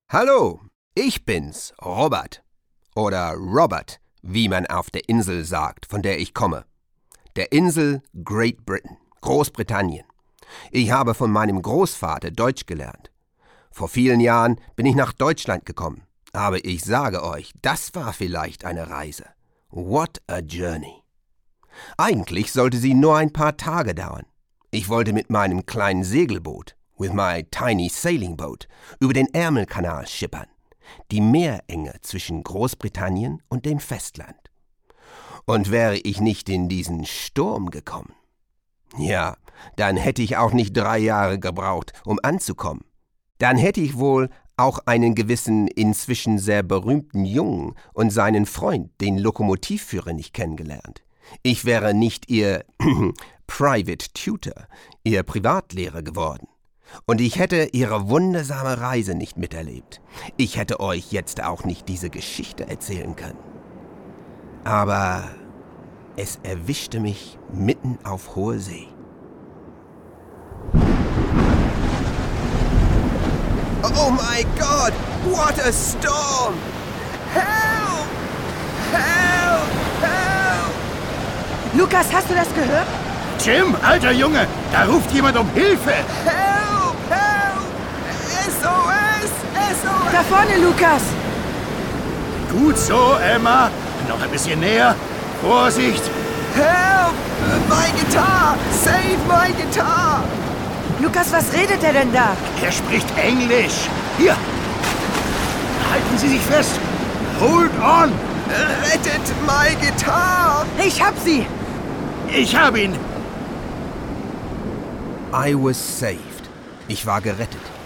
Hallo, ich bin's, Robert. Oder Robert, wie man auf der Insel sagt, von der ich komme. Der Insel Great Britain, Großbritannien. Ich habe von meinem Großvater Deutsch gelernt. Vor vielen Jahren bin ich nach Deutschland gekommen. Aber ich sage euch, das war vielleicht eine Reise. What a journey. Eigentlich sollte sie nur ein paar Tage dauern. Ich wollte mit meinem kleinen Segelboot, with my tiny sailing boat, über den Ärmelkanal schippern, die Meerenge zwischen Großbritannien und dem Festland. Und wäre ich nicht in diesen Sturm gekommen, ja, dann hätte ich auch nicht 3 Jahre gebraucht, um anzukommen. Dann hätte ich wohl auch einen gewissen, inzwischen sehr berühmten Jungen und seinen Freund, den Lokomotivführer, nicht kennengelernt. Ich wäre nicht ihr Private Tutor, ihr Privatlehrer geworden. Und ich hätte ihre wundersame Reise nicht miterlebt. Ich hätte euch jetzt auch nicht diese Geschichte erzählen können. Aber es erwischte mich mitten auf hoher See. Oh my God! What a storm! Help! Help! Help! Lukas, hast du das gehört? Jim, alter Junge, da ruft jemand um Hilfe! Help! Help! SOS! SOS! Da vorne, Lukas! Gut so, Emma. Noch ein bisschen näher. Vorsicht! Help! My guitar! Save my guitar! Lukas, was redet er denn da? Er spricht Englisch. Hier! Halten Sie sich fest! Hold on! Rettet my guitar! Ich hab sie! Ich hab ihn! I was saved. Ich war gerettet.